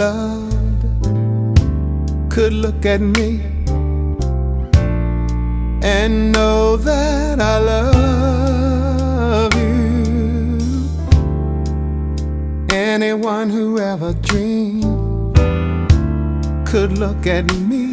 loved could look at me and know that I love you. Anyone who ever dreamed could look at me